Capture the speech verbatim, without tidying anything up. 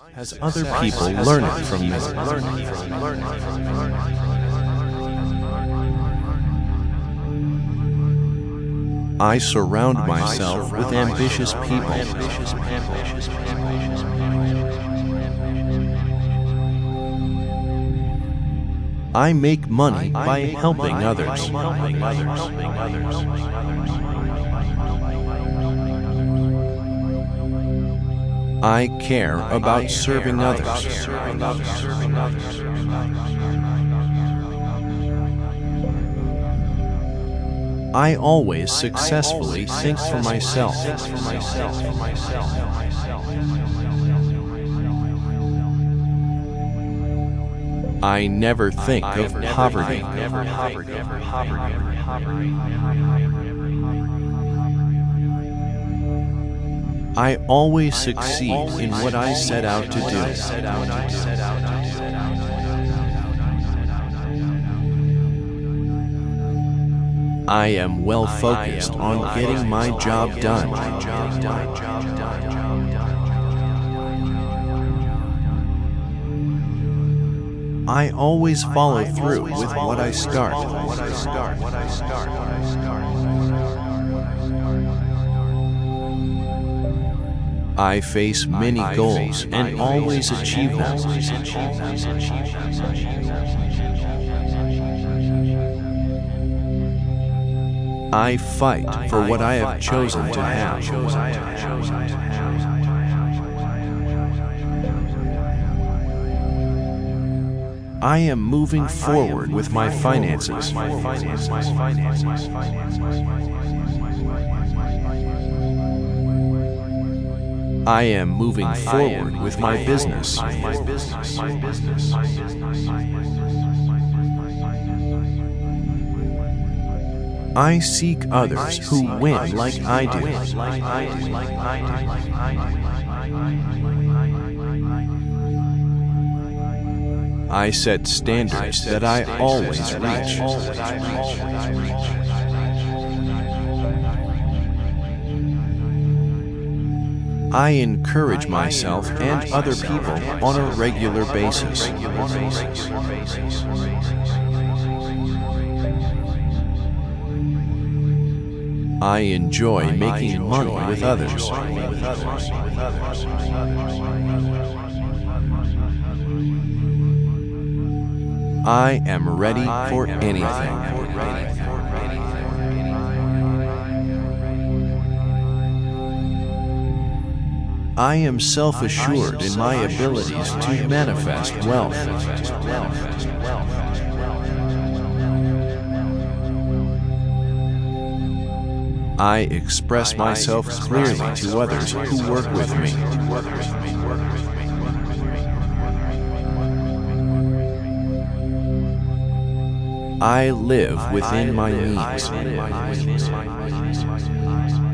as other people learn it from me. I surround myself with ambitious people. I make money by helping others. I care about serving others. I always successfully think for myself. I never think of poverty. I always succeed in what I set out to do. I am well focused on getting my job done. I always follow through with what I start. I face many goals and always achieve them. I fight for what I have chosen to have. I am moving forward with my finances. I am moving forward with my business. I seek others who win like I do. I set standards that I always reach. I encourage myself and other people on a regular basis. I enjoy making money with others. I am ready for anything. I am self-assured in my abilities to manifest wealth. I express myself clearly to others who work with me. I live within my means.